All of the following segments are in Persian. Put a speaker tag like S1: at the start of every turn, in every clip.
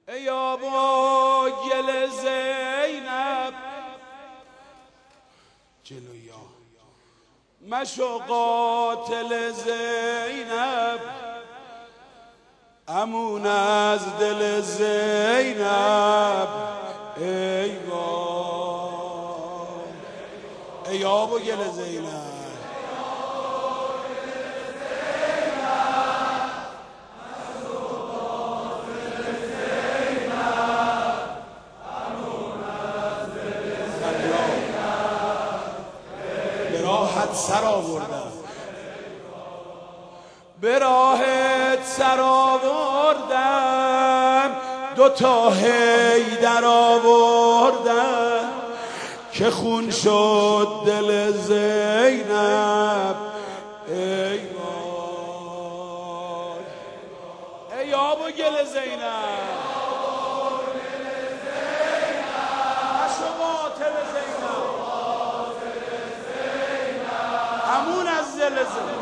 S1: ای آبا گل زینب جلویا مشو قاتل زینب امون از دل زینب ای وای ای آبا گل زینب سر آوردم به راهت سر آوردم دوتا حیدر آوردم که خون شد دل زینب ای وای ای آب و گل زینب نشو قاتل زینب امون از دل زینب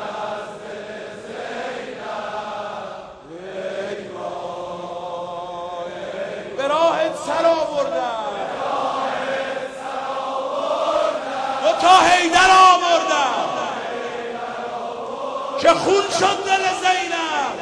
S1: به راهت سر آوردم دوتا حیدر آوردم که خون شد دل زینب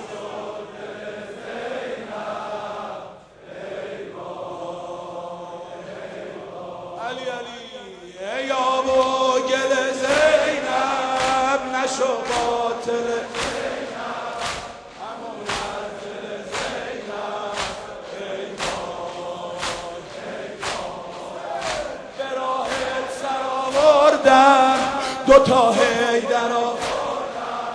S1: علی علی ای آب و گل زینب نشو قاتل زینب همون از دل زینب ای وای به راهت سر آوردم دوتا حیدر آوردم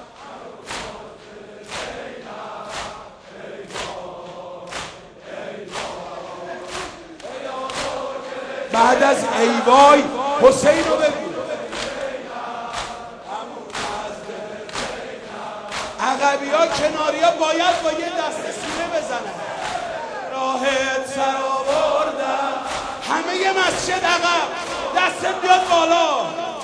S1: بعد از ای وای حسین رو بگو عقبی ها کناری ها باید با یه دست سینه بزنن راهت سر آوردم همه یه مسجد عقب دستت بیاد بالا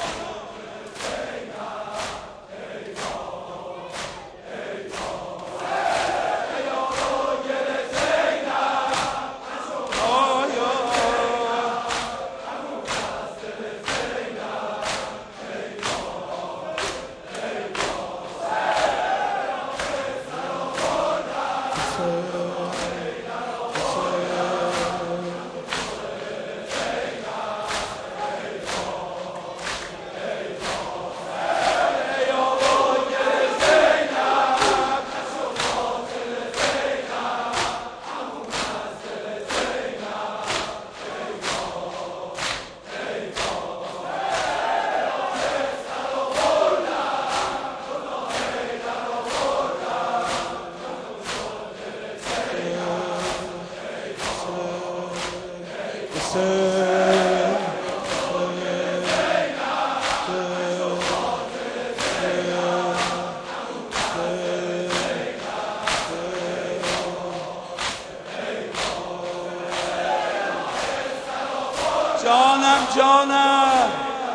S1: جانم جانم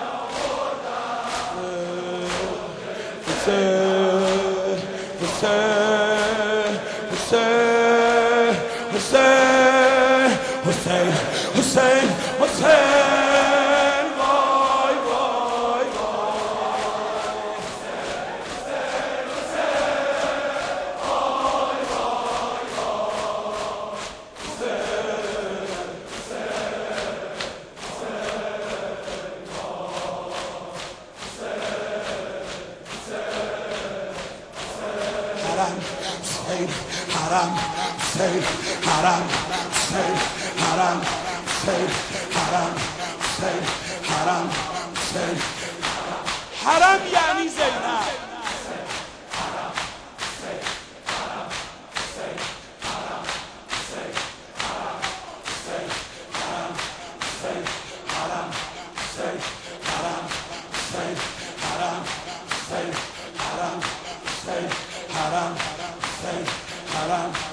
S1: حسین حسین حسین حسین حسین حسین حسین وای وای حرم حسین حرم حسین حرم حسین حرم حسین حرم حسین حرم یعنی زینب حرم